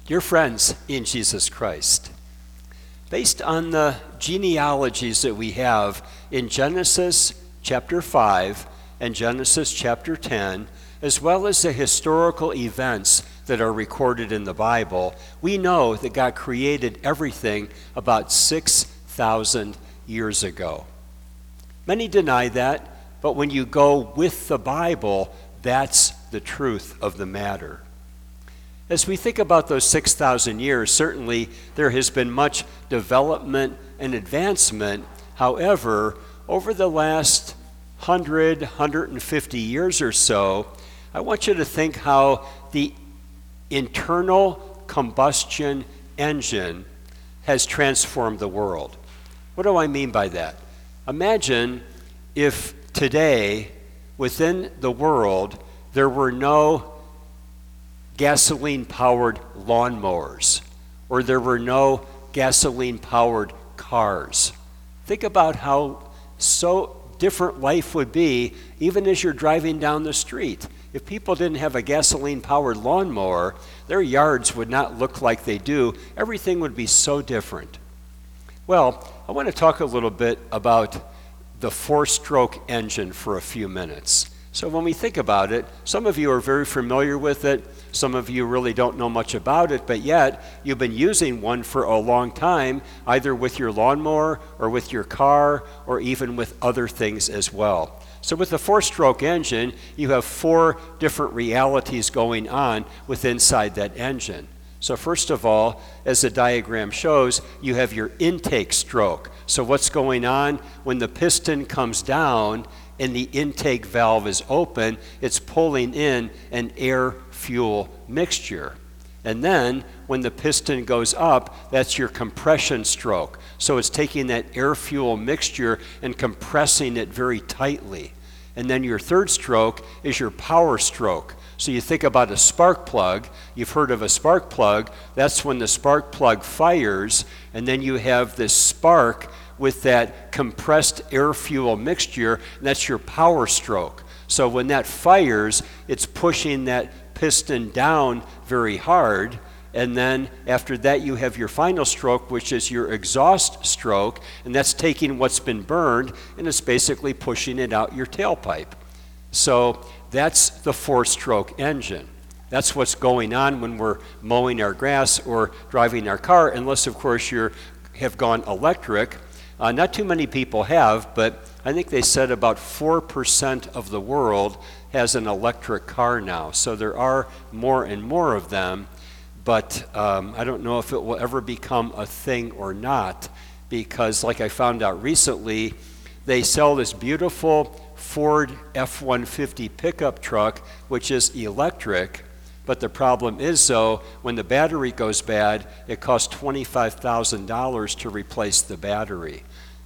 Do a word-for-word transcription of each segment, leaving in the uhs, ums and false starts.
Dear friends in Jesus Christ, based on the genealogies that we have in Genesis chapter five and Genesis chapter ten, as well as the historical events that are recorded in the Bible, we know that God created everything about six thousand years ago. Many deny that, but when you go with the Bible, that's the truth of the matter. As we think about those six thousand years, certainly there has been much development and advancement. However, over the last one hundred, one hundred fifty years or so, I want you to think how the internal combustion engine has transformed the world. What do I mean by that? Imagine if today, within the world, there were no gasoline-powered lawnmowers, or there were no gasoline-powered cars. Think about how so different life would be even as you're driving down the street. If people didn't have a gasoline-powered lawnmower, their yards would not look like they do. Everything would be so different. Well, I want to talk a little bit about the four-stroke engine for a few minutes. So when we think about it, some of you are very familiar with it. Some of you really don't know much about it, but yet you've been using one for a long time, either with your lawnmower or with your car or even with other things as well. So with the four-stroke engine, you have four different realities going on with inside that engine. So first of all, as the diagram shows, you have your intake stroke. So what's going on when the piston comes down and the intake valve is open, it's pulling in an air-fuel mixture. And then when the piston goes up, that's your compression stroke. So it's taking that air-fuel mixture and compressing it very tightly. And then your third stroke is your power stroke. So you think about a spark plug. You've heard of a spark plug. That's when the spark plug fires, and then you have this spark with that compressed air-fuel mixture, and that's your power stroke. So when that fires, it's pushing that piston down very hard, and then after that you have your final stroke, which is your exhaust stroke, and that's taking what's been burned and it's basically pushing it out your tailpipe. So that's the four-stroke engine. That's what's going on when we're mowing our grass or driving our car, unless of course you have gone electric. Uh, not too many people have, but I think they said about four percent of the world has an electric car now. So there are more and more of them, but um, I don't know if it will ever become a thing or not, because like I found out recently, they sell this beautiful Ford F one fifty pickup truck, which is electric, but the problem is, though, when the battery goes bad, it costs twenty-five thousand dollars to replace the battery.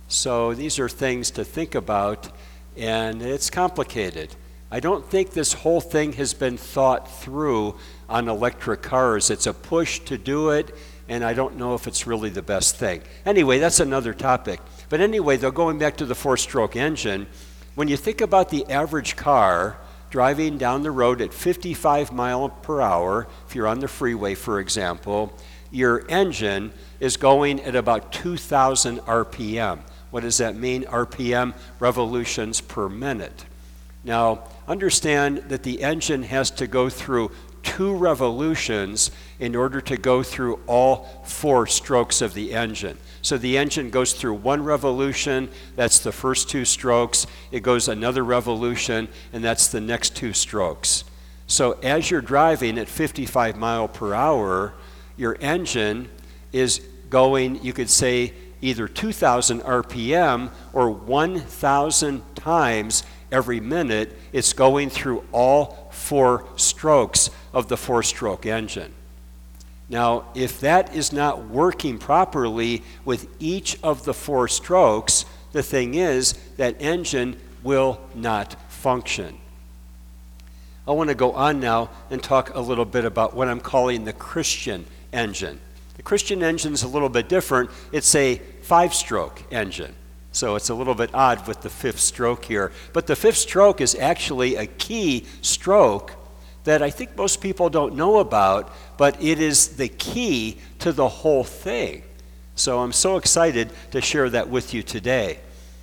So these are things to think about, and it's complicated. I don't think this whole thing has been thought through on electric cars. It's a push to do it, and I don't know if it's really the best thing. Anyway, that's another topic. But anyway, though, going back to the four-stroke engine, when you think about the average car driving down the road at fifty-five miles per hour, if you're on the freeway, for example, your engine is going at about two thousand R P M. What does that mean? R P M, revolutions per minute. Now, understand that the engine has to go through two revolutions in order to go through all four strokes of the engine. So the engine goes through one revolution, that's the first two strokes. It goes another revolution, and that's the next two strokes. So as you're driving at fifty-five miles per hour, your engine is going, you could say, either two thousand R P M or one thousand times every minute. It's going through all four strokes of the four-stroke engine. Now, if that is not working properly with each of the four strokes, the thing is that engine will not function. I want to go on now and talk a little bit about what I'm calling the Christian engine. The Christian engine is a little bit different. It's a five-stroke engine. So it's a little bit odd with the fifth stroke here. But the fifth stroke is actually a key stroke that I think most people don't know about, but it is the key to the whole thing. So I'm so excited to share that with you today.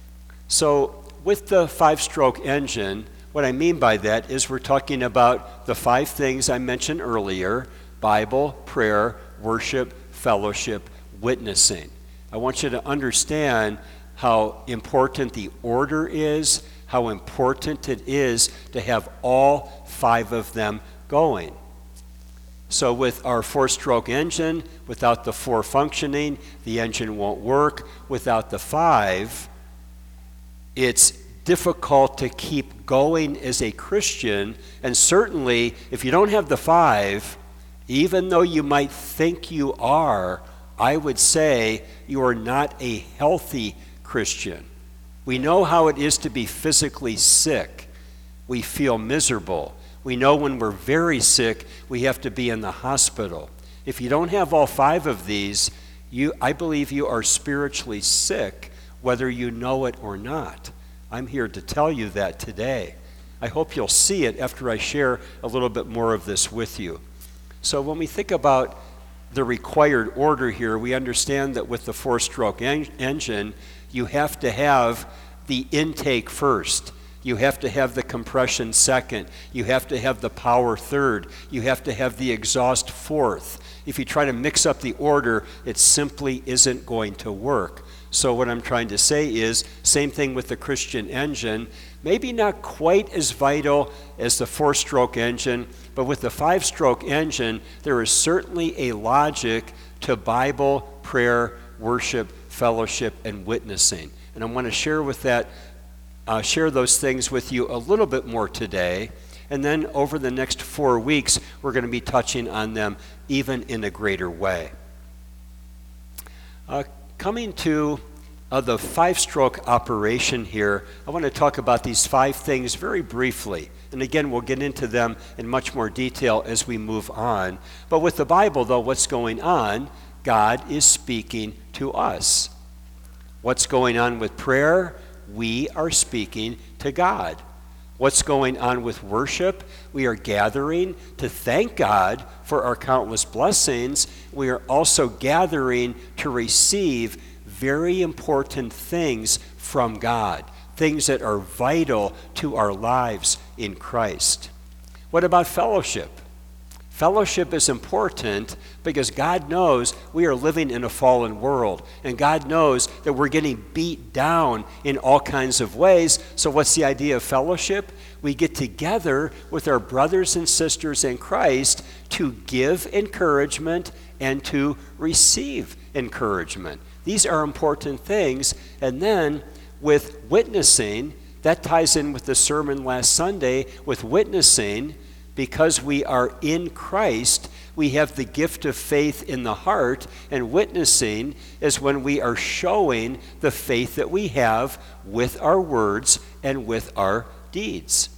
So with the five-stroke engine, what I mean by that is we're talking about the five things I mentioned earlier: Bible, prayer, worship, fellowship, witnessing. I want you to understand how important the order is, how important it is to have all five of them going. So with our four-stroke engine, without the four functioning, the engine won't work. Without the five, it's difficult to keep going as a Christian, and certainly if you don't have the five, even though you might think you are, I would say you are not a healthy Christian. We know how it is to be physically sick. We feel miserable. We know when we're very sick, we have to be in the hospital. If you don't have all five of these, you, I believe you are spiritually sick, whether you know it or not. I'm here to tell you that today. I hope you'll see it after I share a little bit more of this with you. So when we think about the required order here, we understand that with the four-stroke en- engine, you have to have the intake first. You have to have the compression second. You have to have the power third. You have to have the exhaust fourth. If you try to mix up the order, it simply isn't going to work. So what I'm trying to say is, same thing with the Christian engine, maybe not quite as vital as the four-stroke engine, but with the five-stroke engine, there is certainly a logic to Bible, prayer, worship, fellowship, and witnessing. And I want to share with that, uh, share those things with you a little bit more today. And then over the next four weeks, we're going to be touching on them even in a greater way. Uh, coming to uh, the five-stroke operation here, I want to talk about these five things very briefly. And again, we'll get into them in much more detail as we move on. But with the Bible, though, what's going on? God is speaking to us. What's going on with prayer? We are speaking to God. What's going on with worship? We are gathering to thank God for our countless blessings. We are also gathering to receive very important things from God, things that are vital to our lives in Christ. What about fellowship? Fellowship is important because God knows we are living in a fallen world, and God knows that we're getting beat down in all kinds of ways. So what's the idea of fellowship? We get together with our brothers and sisters in Christ to give encouragement and to receive encouragement. These are important things. And then with witnessing, that ties in with the sermon last Sunday. With witnessing, because we are in Christ, we have the gift of faith in the heart, and witnessing is when we are showing the faith that we have with our words and with our deeds.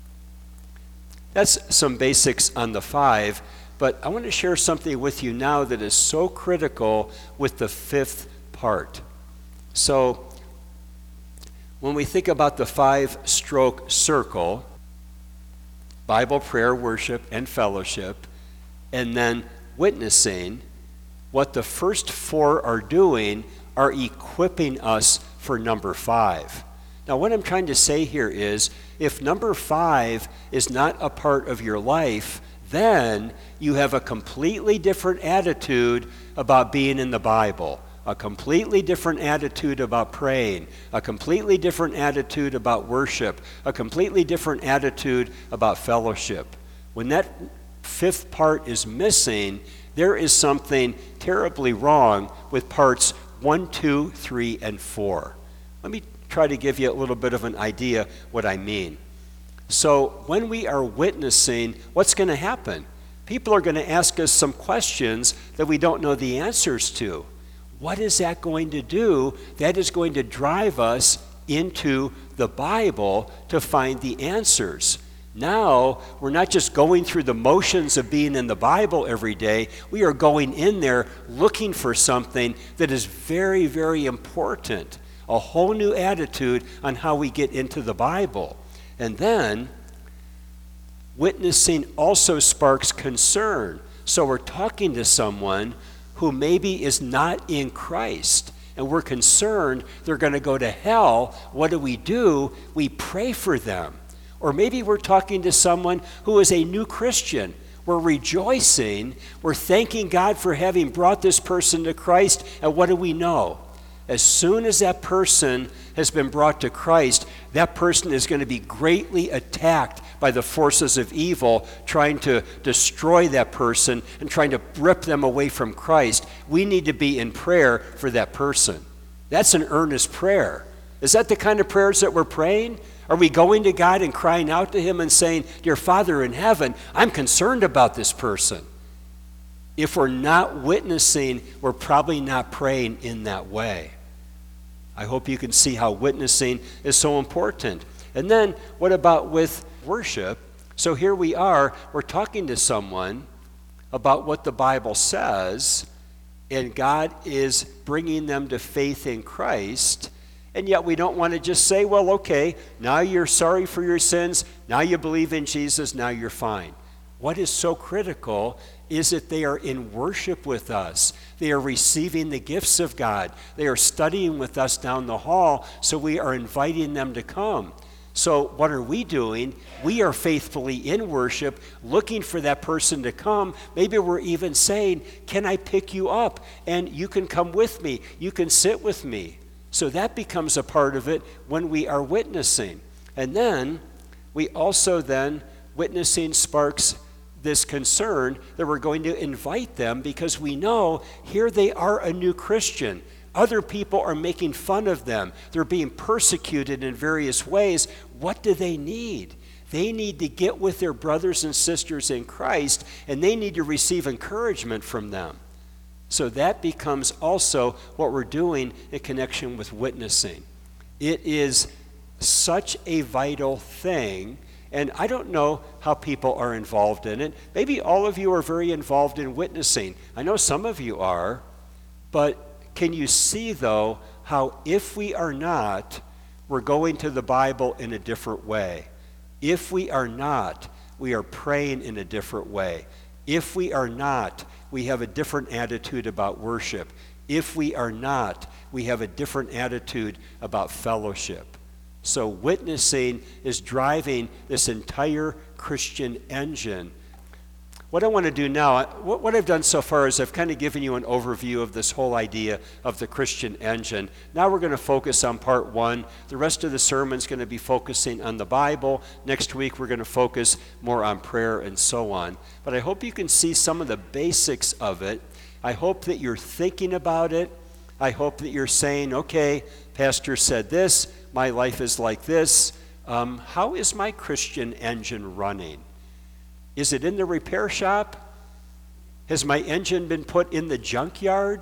That's some basics on the five, but I want to share something with you now that is so critical with the fifth part. So, when we think about the five-stroke circle, Bible, prayer, worship, and fellowship, and then witnessing, what the first four are doing are equipping us for number five. Now, what I'm trying to say here is, if number five is not a part of your life, then you have a completely different attitude about being in the Bible, a completely different attitude about praying, a completely different attitude about worship, a completely different attitude about fellowship. When that fifth part is missing, there is something terribly wrong with parts one, two, three, and four. Let me try to give you a little bit of an idea what I mean. So when we are witnessing, what's going to happen? People are going to ask us some questions that we don't know the answers to. What is that going to do? That is going to drive us into the Bible to find the answers. Now, we're not just going through the motions of being in the Bible every day. We are going in there looking for something that is very, very important. A whole new attitude on how we get into the Bible. And then, Witnessing also sparks concern. So we're talking to someone who maybe is not in Christ, and we're concerned they're going to go to hell. What do we do? We pray for them. Or maybe we're talking to someone who is a new Christian. We're rejoicing. We're thanking God for having brought this person to Christ. And what do we know? As soon as that person has been brought to Christ, that person is going to be greatly attacked by the forces of evil, trying to destroy that person and trying to rip them away from Christ. We need to be in prayer for that person. That's an earnest prayer. Is that the kind of prayers that we're praying? Are we going to God and crying out to him and saying, "Dear Father in heaven, I'm concerned about this person"? If we're not witnessing, we're probably not praying in that way. I hope you can see how witnessing is so important. And then what about with worship? So here we are, we're talking to someone about what the Bible says, and God is bringing them to faith in Christ. And yet we don't want to just say, well, okay, now you're sorry for your sins, now you believe in Jesus, now you're fine. What is so critical is that they are in worship with us. They are receiving the gifts of God. They are studying with us down the hall, so we are inviting them to come. So what are we doing? We are faithfully in worship, looking for that person to come. Maybe we're even saying, "Can I pick you up? And you can come with me. You can sit with me." So that becomes a part of it when we are witnessing. And then we also then, witnessing sparks this concern that we're going to invite them because we know here they are a new Christian. Other people are making fun of them. They're being persecuted in various ways. What do they need? They need to get with their brothers and sisters in Christ, and they need to receive encouragement from them. So that becomes also what we're doing in connection with witnessing. It is such a vital thing. And I don't know how people are involved in it. Maybe all of you are very involved in witnessing. I know some of you are. But can you see, though, how if we are not, we're going to the Bible in a different way. If we are not, we are praying in a different way. If we are not, we have a different attitude about worship. If we are not, we have a different attitude about fellowship. So witnessing is driving this entire Christian engine. What I want to do now, what, what I've done so far is I've kind of given you an overview of this whole idea of the Christian engine. Now we're going to focus on part one. The rest of the sermon is going to be focusing on the Bible. Next week we're going to focus more on prayer and so on. But I hope you can see some of the basics of it. I hope that you're thinking about it. I hope that you're saying, okay, Pastor said this, my life is like this. Um, how is my Christian engine running? Is it in the repair shop? Has my engine been put in the junkyard?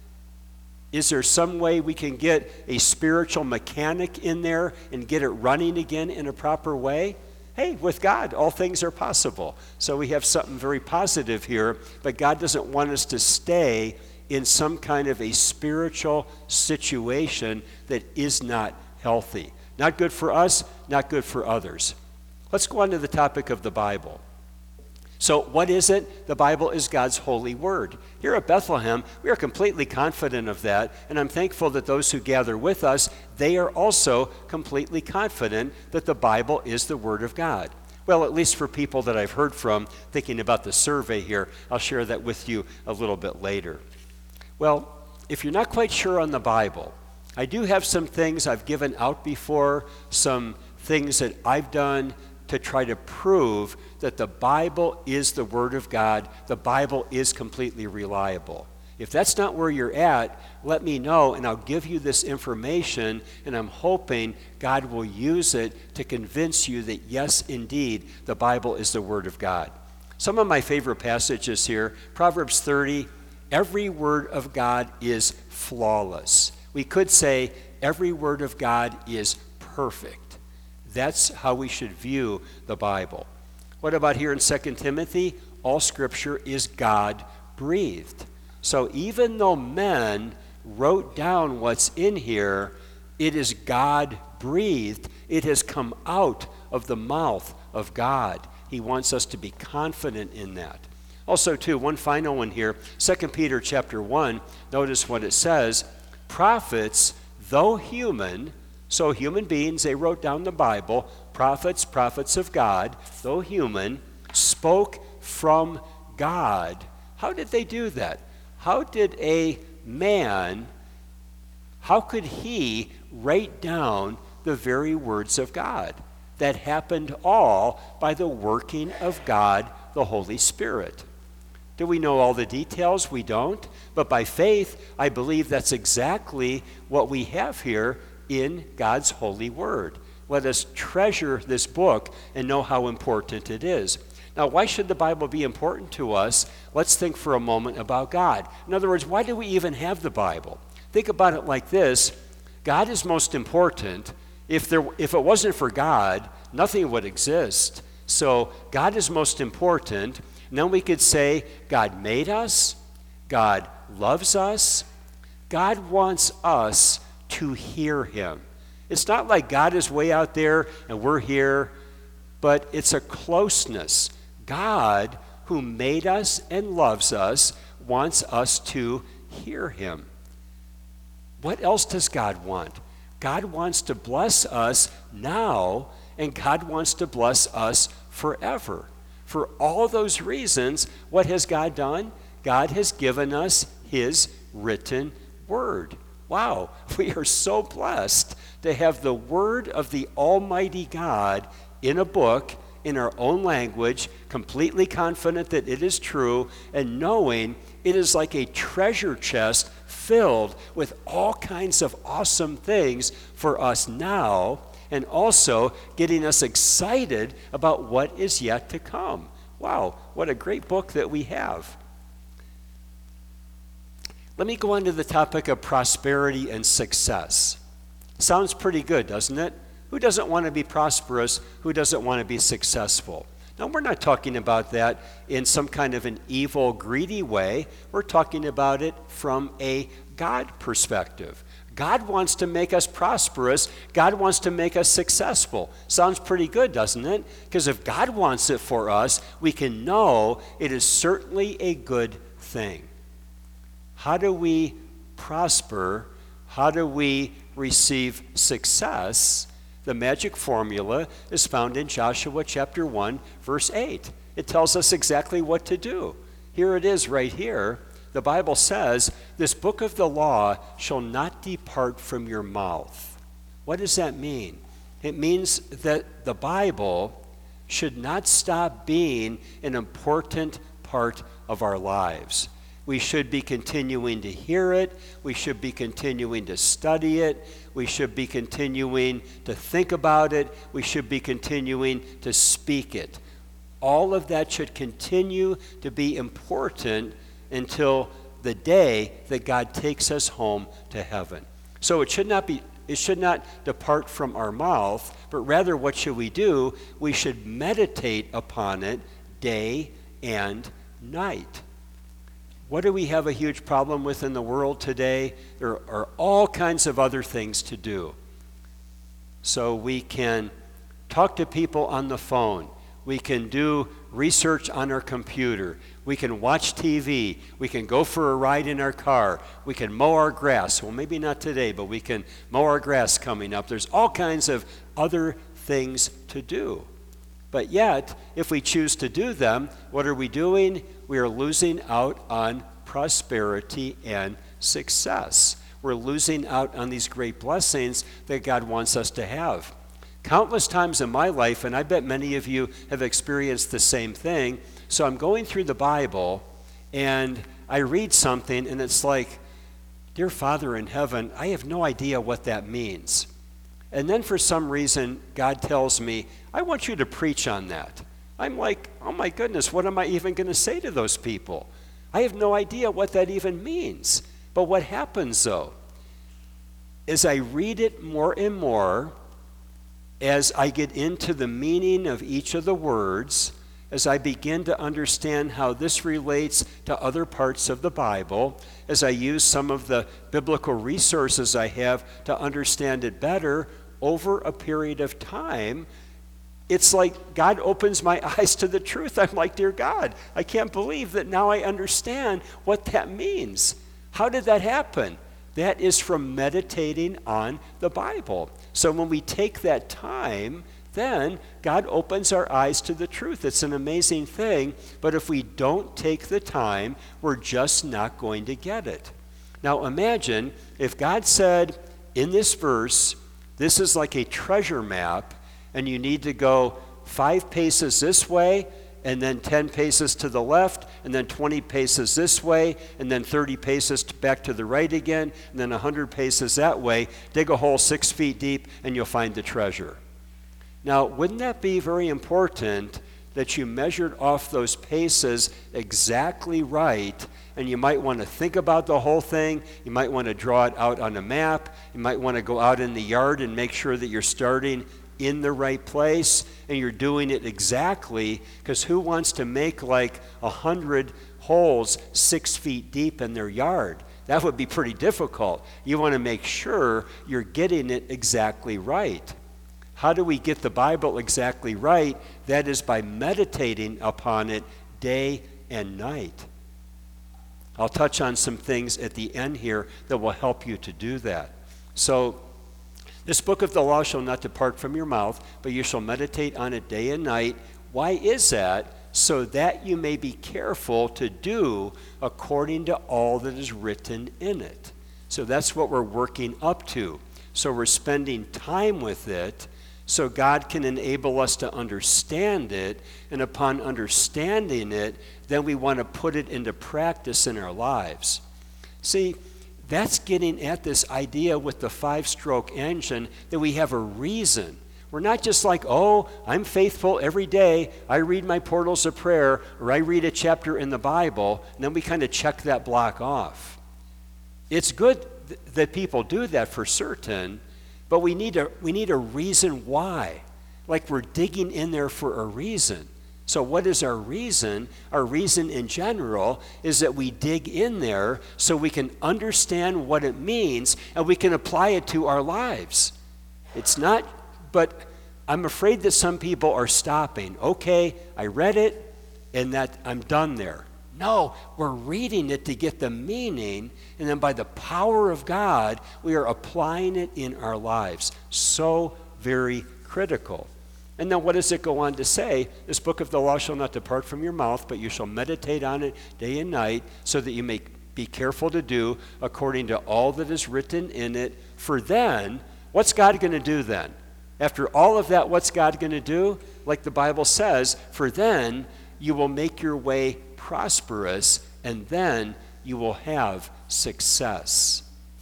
Is there some way we can get a spiritual mechanic in there and get it running again in a proper way? Hey, with God, all things are possible. So we have something very positive here, but God doesn't want us to stay in some kind of a spiritual situation that is not healthy. Not good for us, not good for others. Let's go on to the topic of the Bible. So what is it? The Bible is God's holy word. Here at Bethlehem, we are completely confident of that, and I'm thankful that those who gather with us, they are also completely confident that the Bible is the word of God. Well, at least for people that I've heard from, thinking about the survey here, I'll share that with you a little bit later. Well, if you're not quite sure on the Bible, I do have some things I've given out before, some things that I've done to try to prove that the Bible is the Word of God. The Bible is completely reliable. If that's not where you're at, let me know, and I'll give you this information, and I'm hoping God will use it to convince you that, yes, indeed, the Bible is the Word of God. Some of my favorite passages here, Proverbs thirty, every word of God is flawless. We could say every word of God is perfect. That's how we should view the Bible. What about here in Second Timothy? All Scripture is God-breathed. So even though men wrote down what's in here, it is God-breathed. It has come out of the mouth of God. He wants us to be confident in that. Also, too, one final one here, Second Peter chapter one, notice what it says. Prophets, though human, so human beings, they wrote down the Bible, prophets, prophets of God, though human, spoke from God. How did they do that? How did a man, how could he write down the very words of God? That happened all by the working of God, the Holy Spirit. Do we know all the details? We don't. But by faith, I believe that's exactly what we have here in God's holy word. Let us treasure this book and know how important it is. Now, why should the Bible be important to us? Let's think for a moment about God. In other words, why do we even have the Bible? Think about it like this. God is most important. If there, if it wasn't for God, nothing would exist. So God is most important. And then we could say God made us, God loves us, God wants us to hear him. It's not like God is way out there and we're here, but it's a closeness. God, who made us and loves us, wants us to hear him. What else does God want? God wants to bless us now, and God wants to bless us forever. For all those reasons, what has God done? God has given us his written word. Wow, we are so blessed to have the word of the Almighty God in a book, in our own language, completely confident that it is true, and knowing it is like a treasure chest filled with all kinds of awesome things for us now, and also getting us excited about what is yet to come. Wow, what a great book that we have. Let me go on to the topic of prosperity and success. Sounds pretty good, doesn't it? Who doesn't want to be prosperous? Who doesn't want to be successful? Now, we're not talking about that in some kind of an evil, greedy way. We're talking about it from a God perspective. God wants to make us prosperous. God wants to make us successful. Sounds pretty good, doesn't it? Because if God wants it for us, we can know it is certainly a good thing. How do we prosper? How do we receive success? The magic formula is found in Joshua chapter one, verse eight. It tells us exactly what to do. Here it is right here. The Bible says, this book of the law shall not depart from your mouth. What does that mean? It means that the Bible should not stop being an important part of our lives. We should be continuing to hear it. We should be continuing to study it. We should be continuing to think about it. We should be continuing to speak it. All of that should continue to be important until the day that God takes us home to heaven. So it should not be, it should not depart from our mouth, but rather what should we do? We should meditate upon it day and night. What do we have a huge problem with in the world today? There are all kinds of other things to do. So we can talk to people on the phone. We can do research on our computer. We can watch T V. We can go for a ride in our car. We can mow our grass. Well, maybe not today, but we can mow our grass coming up. There's all kinds of other things to do. But yet, if we choose to do them, what are we doing? We are losing out on prosperity and success. We're losing out on these great blessings that God wants us to have. Countless times in my life, and I bet many of you have experienced the same thing, so I'm going through the Bible, and I read something, and it's like, dear Father in heaven, I have no idea what that means. And then for some reason, God tells me, I want you to preach on that. I'm like, oh my goodness, what am I even going to say to those people? I have no idea what that even means. But what happens though, as I read it more and more, as I get into the meaning of each of the words, as I begin to understand how this relates to other parts of the Bible, as I use some of the biblical resources I have to understand it better, over a period of time, it's like God opens my eyes to the truth. I'm like, dear God, I can't believe that now I understand what that means. How did that happen? That is from meditating on the Bible. So when we take that time, then God opens our eyes to the truth. It's an amazing thing, but if we don't take the time, we're just not going to get it. Now imagine if God said in this verse, this is like a treasure map, and you need to go five paces this way, and then ten paces to the left, and then twenty paces this way, and then thirty paces back to the right again, and then one hundred paces that way. Dig a hole six feet deep, and you'll find the treasure. Now, wouldn't that be very important that you measured off those paces exactly right? And you might want to think about the whole thing. You might want to draw it out on a map. You might want to go out in the yard and make sure that you're starting in the right place and you're doing it exactly, because who wants to make like a hundred holes six feet deep in their yard? That would be pretty difficult. You want to make sure you're getting it exactly right. How do we get the Bible exactly right? That is by meditating upon it day and night. I'll touch on some things at the end here that will help you to do that. So, this book of the law shall not depart from your mouth, but you shall meditate on it day and night. Why is that? So that you may be careful to do according to all that is written in it. So that's what we're working up to. So we're spending time with it so God can enable us to understand it, and upon understanding it, then we want to put it into practice in our lives. See, that's getting at this idea with the five-stroke engine that we have a reason. We're not just like, oh, I'm faithful every day, I read my portals of prayer, or I read a chapter in the Bible, and then we kind of check that block off. It's good th- that people do that for certain, but we need a, we need a reason why. Like we're digging in there for a reason. So what is our reason? Our reason in general is that we dig in there so we can understand what it means and we can apply it to our lives. It's not, but I'm afraid that some people are stopping. Okay, I read it and that I'm done there. No, we're reading it to get the meaning, and then by the power of God, we are applying it in our lives. So very critical. And then what does it go on to say? This book of the law shall not depart from your mouth, but you shall meditate on it day and night, so that you may be careful to do according to all that is written in it. For then, what's God going to do then? After all of that, what's God going to do? Like the Bible says, for then you will make your way prosperous, and then you will have success.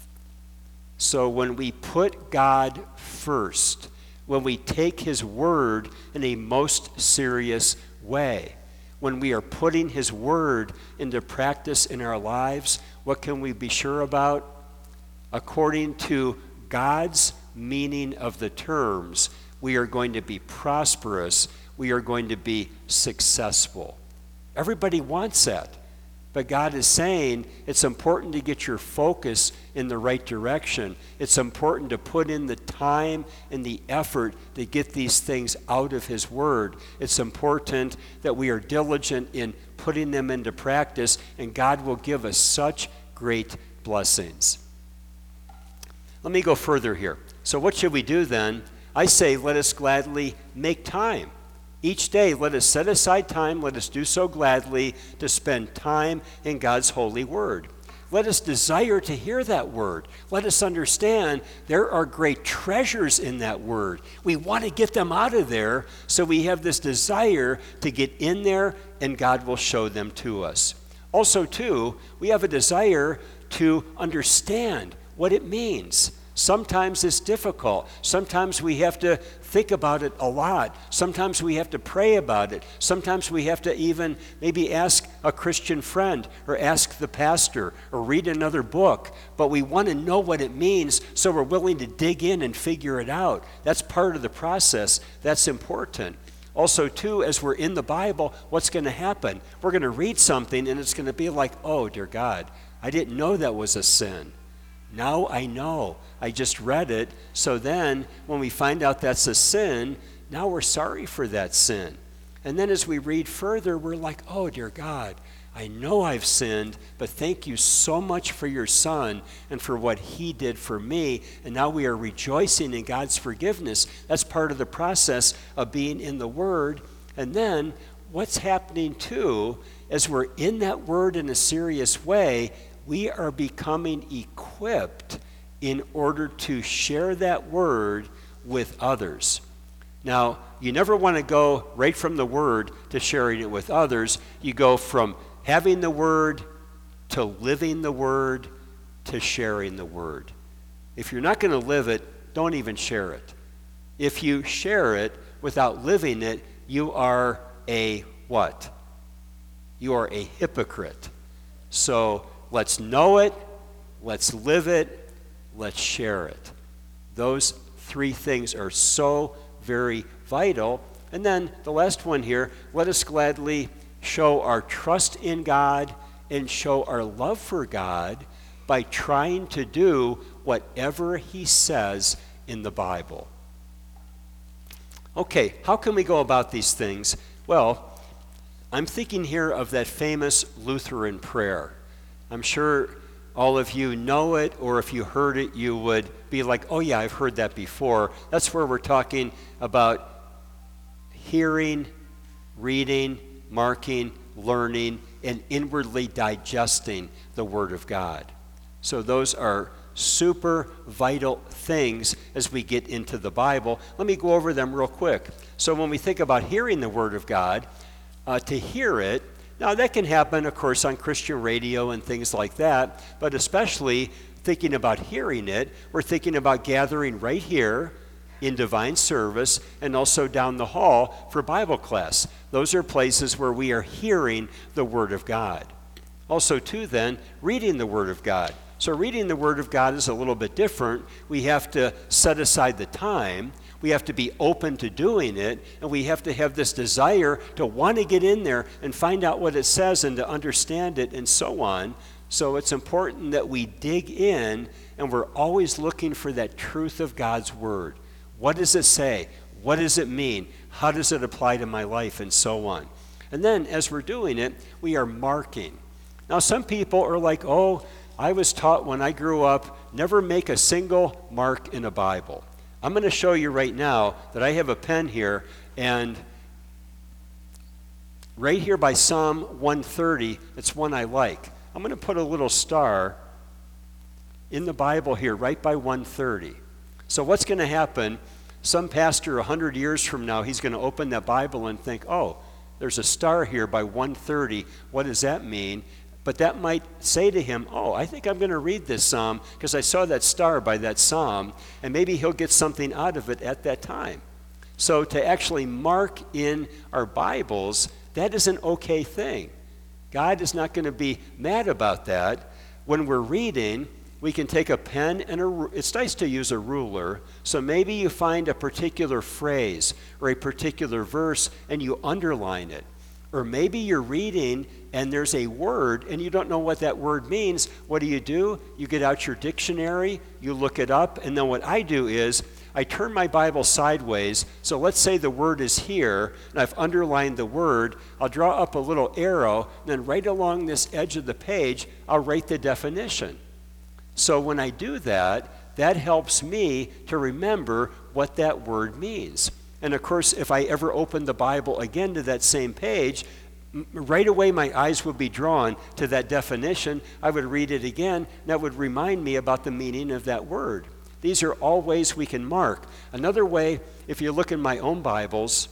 So when we put God first, when we take his word in a most serious way, when we are putting his word into practice in our lives, what can we be sure about? According to God's meaning of the terms, we are going to be prosperous, we are going to be successful. Everybody wants that. But God is saying it's important to get your focus in the right direction. It's important to put in the time and the effort to get these things out of his word. It's important that we are diligent in putting them into practice, and God will give us such great blessings. Let me go further here. So what should we do then? I say let us gladly make time. Each day, let us set aside time, let us do so gladly, to spend time in God's holy word. Let us desire to hear that word. Let us understand there are great treasures in that word. We want to get them out of there, so we have this desire to get in there, and God will show them to us. Also, too, we have a desire to understand what it means. Sometimes it's difficult. Sometimes we have to think about it a lot. Sometimes we have to pray about it. Sometimes we have to even maybe ask a Christian friend or ask the pastor or read another book. But we want to know what it means, so we're willing to dig in and figure it out. That's part of the process. That's important. Also, too, as we're in the Bible, what's going to happen? We're going to read something and it's going to be like, oh, dear God, I didn't know that was a sin. Now I know. I just read it. So then when we find out that's a sin, now we're sorry for that sin. And then as we read further, we're like, oh, dear God, I know I've sinned, but thank you so much for your Son and for what he did for me. And now we are rejoicing in God's forgiveness. That's part of the process of being in the Word. And then what's happening too, as we're in that Word in a serious way, we are becoming equipped in order to share that Word with others. Now, you never want to go right from the Word to sharing it with others. You go from having the Word to living the Word to sharing the Word. If you're not going to live it, don't even share it. If you share it without living it, you are a what? You are a hypocrite. So let's know it, let's live it, let's share it. Those three things are so very vital. And then the last one here, let us gladly show our trust in God and show our love for God by trying to do whatever he says in the Bible. Okay, how can we go about these things? Well, I'm thinking here of that famous Lutheran prayer. I'm sure all of you know it, or if you heard it, you would be like, oh yeah, I've heard that before. That's where we're talking about hearing, reading, marking, learning, and inwardly digesting the Word of God. So those are super vital things as we get into the Bible. Let me go over them real quick. So when we think about hearing the Word of God, uh, to hear it, now that can happen, of course, on Christian radio and things like that, but especially thinking about hearing it, we're thinking about gathering right here in divine service and also down the hall for Bible class. Those are places where we are hearing the Word of God. Also, too, then, reading the Word of God. So reading the Word of God is a little bit different. We have to set aside the time. We have to be open to doing it, and we have to have this desire to want to get in there and find out what it says and to understand it and so on. So it's important that we dig in, and we're always looking for that truth of God's Word. What does it say? What does it mean? How does it apply to my life? And so on. And then as we're doing it, we are marking. Now some people are like, oh, I was taught when I grew up, never make a single mark in a Bible. I'm going to show you right now that I have a pen here, and right here by Psalm one thirty, it's one I like. I'm going to put a little star in the Bible here, right by one thirty. So what's going to happen, some pastor one hundred years from now, he's going to open that Bible and think, oh, there's a star here by one thirty. What does that mean? But that might say to him, oh, I think I'm going to read this psalm because I saw that star by that psalm, and maybe he'll get something out of it at that time. So to actually mark in our Bibles, that is an okay thing. God is not going to be mad about that. When we're reading, we can take a pen and a, it's nice to use a ruler. So maybe you find a particular phrase or a particular verse and you underline it. Or maybe you're reading and there's a word and you don't know what that word means. What do you do? You get out your dictionary, you look it up, and then what I do is I turn my Bible sideways. So let's say the word is here, and I've underlined the word. I'll draw up a little arrow, and then right along this edge of the page, I'll write the definition. So when I do that, that helps me to remember what that word means. And of course, if I ever open the Bible again to that same page, right away my eyes would be drawn to that definition. I would read it again, and that would remind me about the meaning of that word. These are all ways we can mark. Another way, if you look in my own Bibles,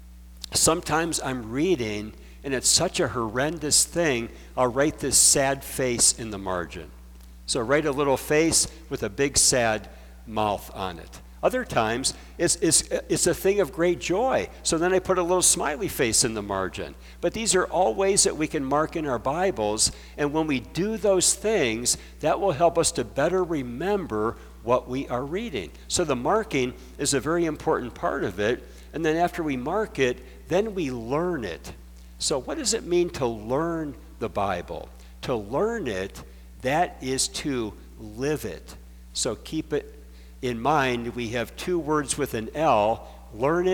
sometimes I'm reading, and it's such a horrendous thing, I'll write this sad face in the margin. So write a little face with a big sad mouth on it. Other times, it's, it's, it's a thing of great joy. So then I put a little smiley face in the margin. But these are all ways that we can mark in our Bibles. And when we do those things, that will help us to better remember what we are reading. So the marking is a very important part of it. And then after we mark it, then we learn it. So what does it mean to learn the Bible? To learn it, that is to live it. So keep it in mind, we have two words with an L, learn it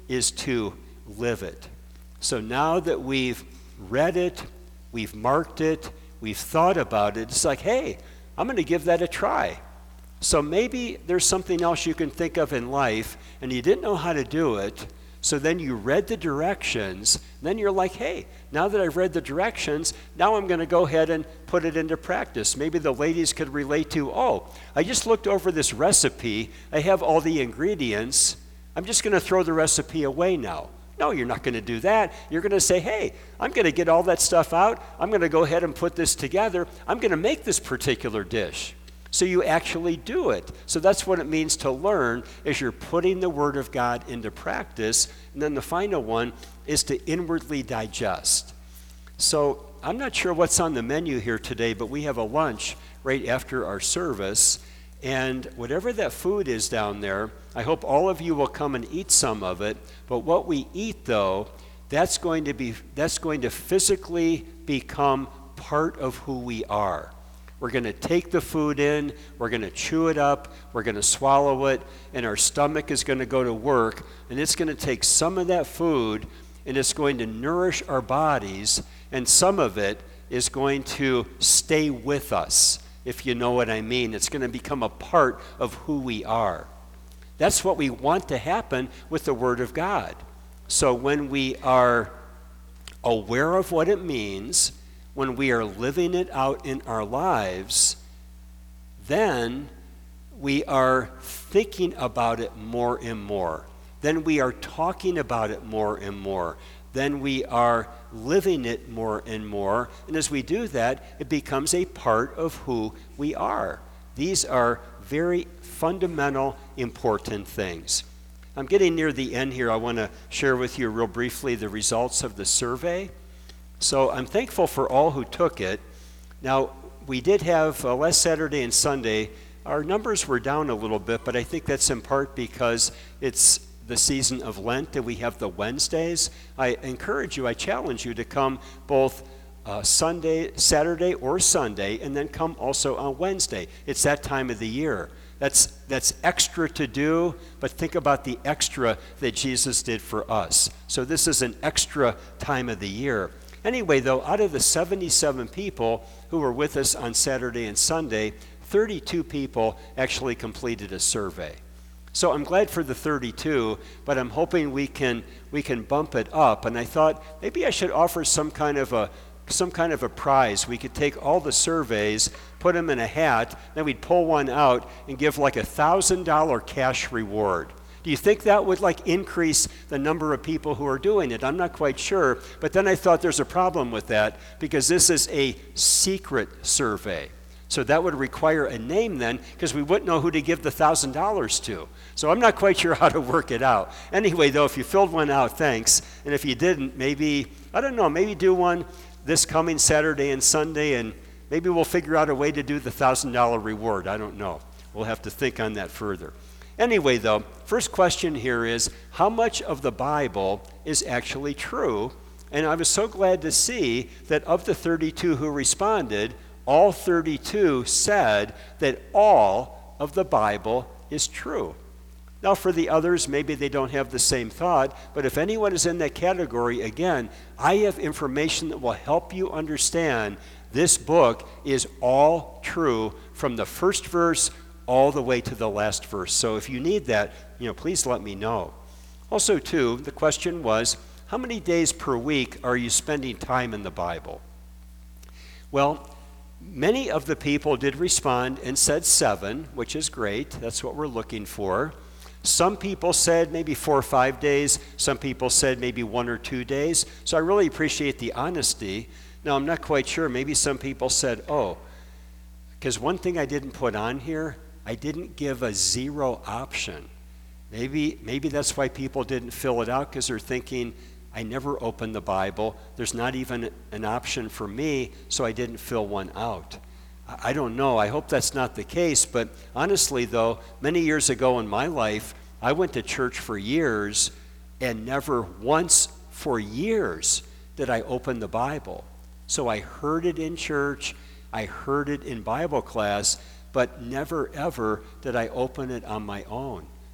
is to live it. So now that we've read it, we've marked it, we've thought about it, it's like, hey, I'm going to give that a try. So maybe there's something else you can think of in life, and you didn't know how to do it, so then you read the directions, then you're like, hey, now that I've read the directions, now I'm going to go ahead and put it into practice. Maybe the ladies could relate to, oh, I just looked over this recipe, I have all the ingredients, I'm just going to throw the recipe away now. No, you're not going to do that. You're going to say, hey, I'm going to get all that stuff out. I'm going to go ahead and put this together. I'm going to make this particular dish. So you actually do it. So that's what it means to learn, is you're putting the Word of God into practice. And then the final one is to inwardly digest. So I'm not sure what's on the menu here today, but we have a lunch right after our service. And whatever that food is down there, I hope all of you will come and eat some of it. But what we eat, though, that's going to be that's going to physically become part of who we are. We're going to take the food in, we're going to chew it up, we're going to swallow it, and our stomach is going to go to work, and it's going to take some of that food, and it's going to nourish our bodies, and some of it is going to stay with us. If you know what I mean, it's going to become a part of who we are. That's what we want to happen with the Word of God. So when we are aware of what it means, when we are living it out in our lives, then we are thinking about it more and more. Then we are talking about it more and more. Then we are living it more and more. And as we do that, it becomes a part of who we are. These are very fundamental, important things. I'm getting near the end here. I want to share with you real briefly the results of the survey. So I'm thankful for all who took it. Now, we did have uh, last Saturday and Sunday, our numbers were down a little bit, but I think that's in part because it's the season of Lent and we have the Wednesdays. I encourage you, I challenge you to come both uh, Sunday, Saturday or Sunday, and then come also on Wednesday. It's that time of the year. That's, that's extra to do, but think about the extra that Jesus did for us. So this is an extra time of the year. Anyway, though, out of the seventy-seven people who were with us on Saturday and Sunday, thirty-two people actually completed a survey. So I'm glad for the thirty-two, but I'm hoping we can we can bump it up. And I thought maybe I should offer some kind of a some kind of a prize. We could take all the surveys, put them in a hat, then we'd pull one out and give like a thousand dollar cash reward. Do you think that would like increase the number of people who are doing it? I'm not quite sure, but then I thought there's a problem with that because this is a secret survey. So that would require a name then, because we wouldn't know who to give the one thousand dollars to. So I'm not quite sure how to work it out. Anyway, though, if you filled one out, thanks. And if you didn't, maybe, I don't know, maybe do one this coming Saturday and Sunday, and maybe we'll figure out a way to do the one thousand dollar reward. I don't know. We'll have to think on that further. Anyway, though, first question here is, how much of the Bible is actually true? And I was so glad to see that of the thirty-two who responded, all thirty-two said that all of the Bible is true. Now, for the others, maybe they don't have the same thought, but if anyone is in that category, again, I have information that will help you understand this book is all true from the first verse all the way to the last verse. So if you need that, you know, please let me know. Also, too, the question was, how many days per week are you spending time in the Bible? Well, many of the people did respond and said seven, which is great. That's what we're looking for. Some people said maybe four or five days. Some people said maybe one or two days. So I really appreciate the honesty. Now, I'm not quite sure. Maybe some people said, oh, because one thing I didn't put on here, I didn't give a zero option. Maybe, maybe that's why people didn't fill it out, because they're thinking, I never opened the Bible. There's not even an option for me, so I didn't fill one out. I don't know. I hope that's not the case. But honestly, though, many years ago in my life, I went to church for years, and never once for years did I open the Bible. So I heard it in church, I heard it in Bible class, but never ever did I open it on my own.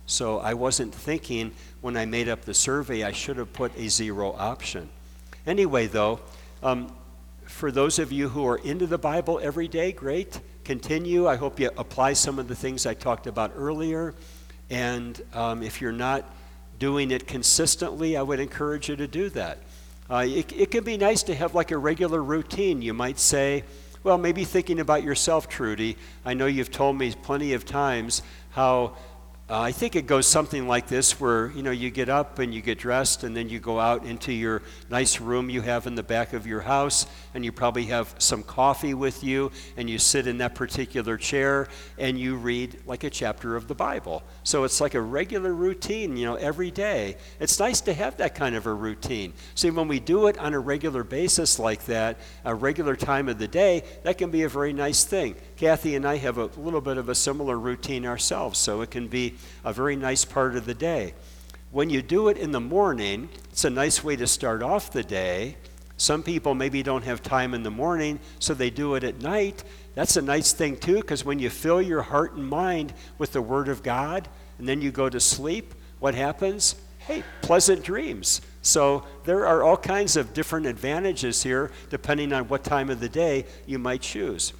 So I wasn't thinking when I made up the survey I should have put a zero option. Anyway, though, um, for those of you who are into the Bible every day, great. Continue. I hope you apply some of the things I talked about earlier. And um, if you're not doing it consistently, I would encourage you to do that. Uh, it, it can be nice to have like a regular routine. You might say, well, maybe thinking about yourself, Trudy. I know you've told me plenty of times how Uh, I think it goes something like this, where, you know, you get up and you get dressed and then you go out into your nice room you have in the back of your house, and you probably have some coffee with you, and you sit in that particular chair and you read like a chapter of the Bible. So it's like a regular routine, you know, every day. It's nice to have that kind of a routine. See, when we do it on a regular basis like that, a regular time of the day, that can be a very nice thing. Kathy and I have a little bit of a similar routine ourselves, so it can be a very nice part of the day. When you do it in the morning, it's a nice way to start off the day. Some people maybe don't have time in the morning, so they do it at night. That's a nice thing too, because when you fill your heart and mind with the Word of God, and then you go to sleep, what happens? Hey, pleasant dreams. So there are all kinds of different advantages here, depending on what time of the day you might choose.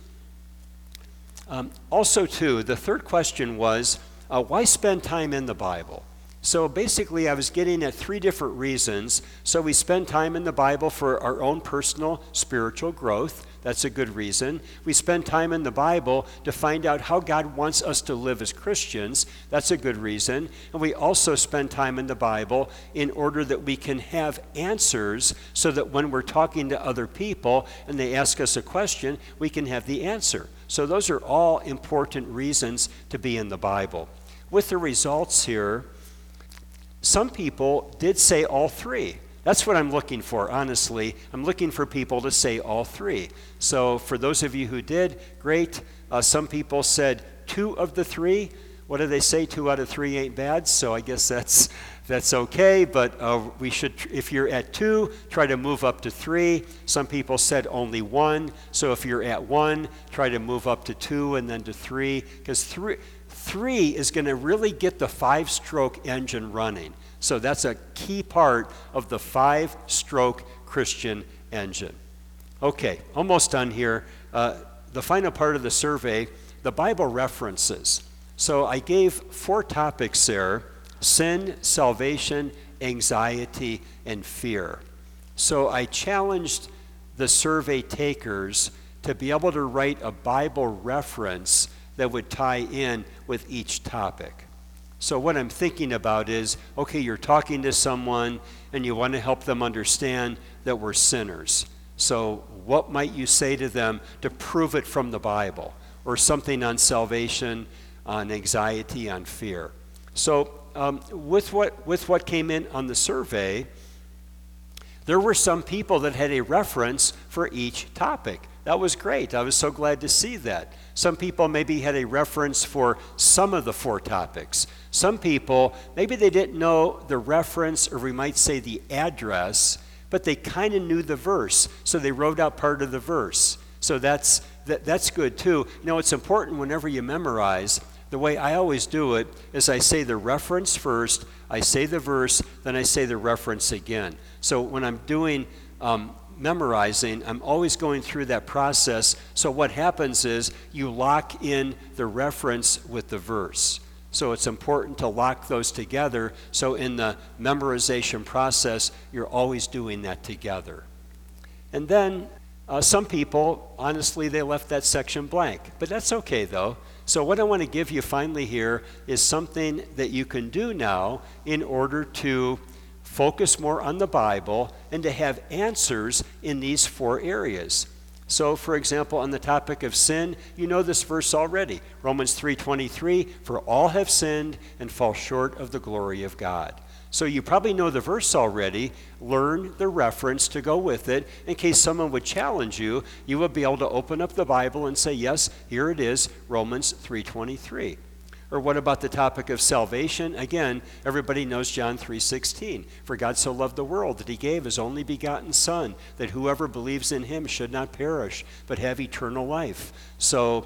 Um, also, too, the third question was, uh, why spend time in the Bible? So basically, I was getting at three different reasons. So we spend time in the Bible for our own personal spiritual growth. That's a good reason. We spend time in the Bible to find out how God wants us to live as Christians. That's a good reason. And we also spend time in the Bible in order that we can have answers, so that when we're talking to other people and they ask us a question, we can have the answer. So those are all important reasons to be in the Bible. With the results here, some people did say all three. That's what I'm looking for, honestly. I'm looking for people to say all three. So for those of you who did, great. Uh, some people said two of the three. What do they say? Two out of three ain't bad. So I guess that's that's okay. But uh, we should, if you're at two, try to move up to three. Some people said only one. So if you're at one, try to move up to two and then to three. Because three, three is going to really get the five-stroke engine running. So that's a key part of the five-stroke Christian engine. Okay, almost done here. Uh, the final part of the survey, the Bible references. So I gave four topics there: sin, salvation, anxiety, and fear. So I challenged the survey takers to be able to write a Bible reference that would tie in with each topic. So what I'm thinking about is, okay, you're talking to someone and you want to help them understand that we're sinners. So what might you say to them to prove it from the Bible? Or something on salvation, on anxiety, on fear. So um, with what with what came in on the survey, there were some people that had a reference for each topic. That was great. I was so glad to see that. Some people maybe had a reference for some of the four topics. Some people, maybe they didn't know the reference, or we might say the address, but they kind of knew the verse, so they wrote out part of the verse. So that's that, that's good too. You know, it's important whenever you memorize. The way I always do it is I say the reference first, I say the verse, then I say the reference again. So when I'm doing um, memorizing, I'm always going through that process. So what happens is you lock in the reference with the verse. So it's important to lock those together. So in the memorization process, you're always doing that together. And then uh, some people, honestly, they left that section blank. But that's okay, though. So what I want to give you finally here is something that you can do now in order to focus more on the Bible and to have answers in these four areas. So, for example, on the topic of sin, you know this verse already. Romans three twenty-three, for all have sinned and fall short of the glory of God. So you probably know the verse already. Learn the reference to go with it. In case someone would challenge you, you would be able to open up the Bible and say, yes, here it is, Romans three twenty-three. Or what about the topic of salvation? Again, everybody knows John three sixteen. For God so loved the world that he gave his only begotten Son, that whoever believes in him should not perish, but have eternal life. So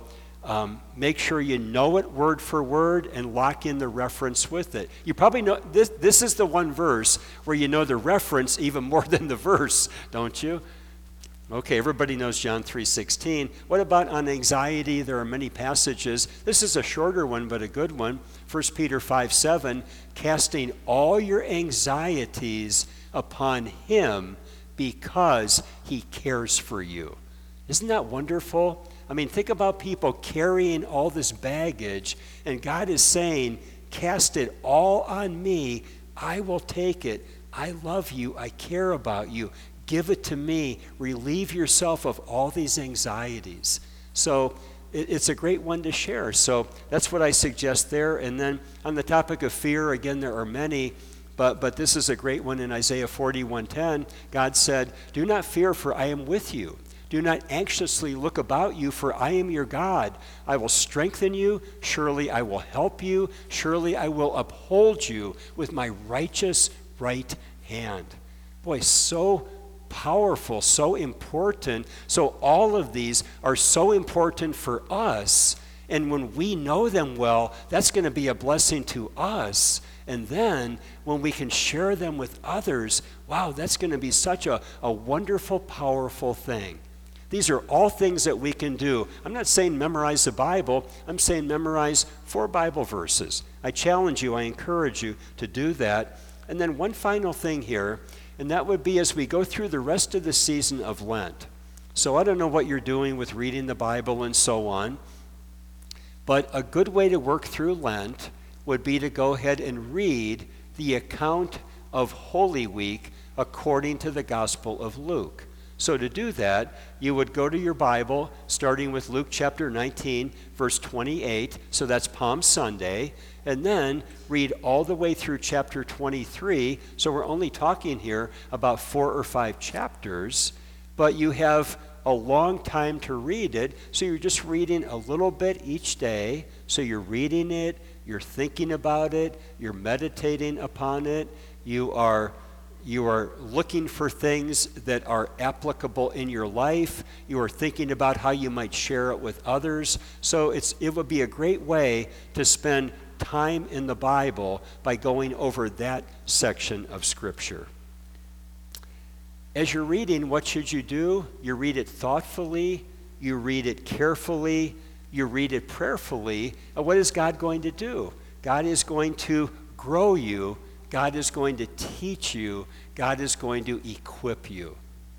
um, make sure you know it word for word and lock in the reference with it. You probably know, this, this is the one verse where you know the reference even more than the verse, don't you? Okay, everybody knows John three sixteen. What about on anxiety? There are many passages. This is a shorter one, but a good one. First Peter five seven, casting all your anxieties upon him because he cares for you. Isn't that wonderful? I mean, think about people carrying all this baggage, and God is saying, cast it all on me. I will take it. I love you. I care about you. Give it to me. Relieve yourself of all these anxieties. So it, it's a great one to share. So that's what I suggest there. And then on the topic of fear, again, there are many, but, but this is a great one in Isaiah forty-one ten. God said, do not fear, for I am with you. Do not anxiously look about you, for I am your God. I will strengthen you. Surely I will help you. Surely I will uphold you with my righteous right hand. Boy, so powerful, so important. So all of these are so important for us. And when we know them well, that's going to be a blessing to us. And then when we can share them with others, wow, that's going to be such a, a wonderful, powerful thing. These are all things that we can do. I'm not saying memorize the Bible. I'm saying memorize four Bible verses. I challenge you, I encourage you to do that. And then one final thing here, and that would be as we go through the rest of the season of Lent. So I don't know what you're doing with reading the Bible and so on, but a good way to work through Lent would be to go ahead and read the account of Holy Week according to the Gospel of Luke. So to do that, you would go to your Bible, starting with Luke chapter nineteen, verse twenty-eight, so that's Palm Sunday, and then read all the way through chapter twenty-three. So we're only talking here about four or five chapters, but you have a long time to read it, so you're just reading a little bit each day. So you're reading it, you're thinking about it, you're meditating upon it, you are You are looking for things that are applicable in your life. You are thinking about how you might share it with others. So it's, it would be a great way to spend time in the Bible by going over that section of Scripture. As you're reading, what should you do? You read it thoughtfully. You read it carefully. You read it prayerfully. And what is God going to do? God is going to grow you. God is going to teach you. God is going to equip you.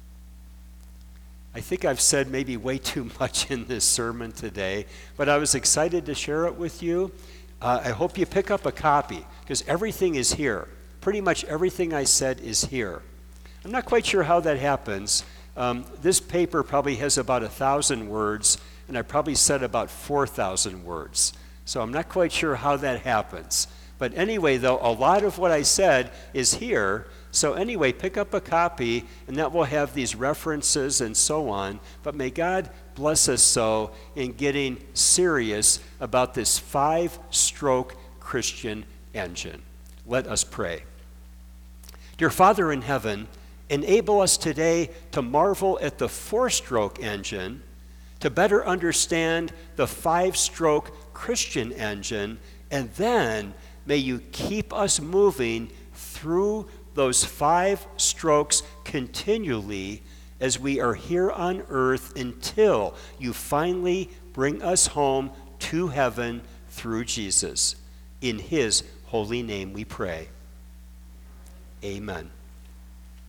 I think I've said maybe way too much in this sermon today, but I was excited to share it with you. Uh, I hope you pick up a copy, because everything is here. Pretty much everything I said is here. I'm not quite sure how that happens. Um, this paper probably has about a thousand words, and I probably said about four thousand words. So I'm not quite sure how that happens. But anyway, though, a lot of what I said is here. So anyway, pick up a copy, and that will have these references and so on. But may God bless us so in getting serious about this five-stroke Christian engine. Let us pray. Dear Father in heaven, enable us today to marvel at the four-stroke engine, to better understand the five-stroke Christian engine, and then may you keep us moving through those five strokes continually as we are here on earth until you finally bring us home to heaven through Jesus. In his holy name we pray. Amen.